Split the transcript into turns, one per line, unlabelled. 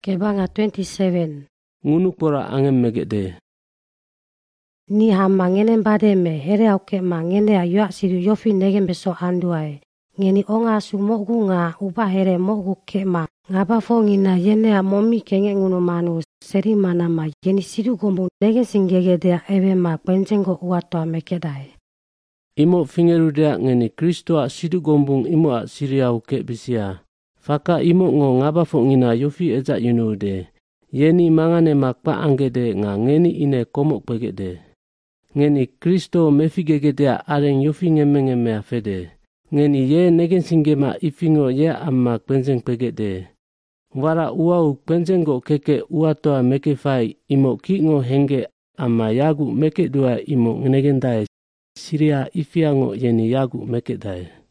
Kebanga 27.
Ngunuk pora angem megede.
Ni hama ngene bademe here auke ma ngene ayo siru yofi negen beso anduai. Ngeni onga sumogu nga uba here mogu kema. Ngaba fongina yene a momi kenge ngunu manu seri mana ma yeni siru gombu negen singegedea ebe ma kwenjengo uatoa mekedai.
Imo fingerudea ngeni Kristo a sidu gombung imo a siria uke bisia. Faka imo ngo ngaba fongina yofi eja yunude. Yeni mangane makpa angede nga ngeni ine komok pegede. Ngeni Kristo mefigegedea areng yofi ngeme afede. Ngeni ye negen singema ifingo ye amma kwenjeng pegede. Wara uau kwenjengo keke uatoa mekefai imo kingo henge amma yagu meke dua imo ngegendai. Siria ifiango yeni yagu meke dai.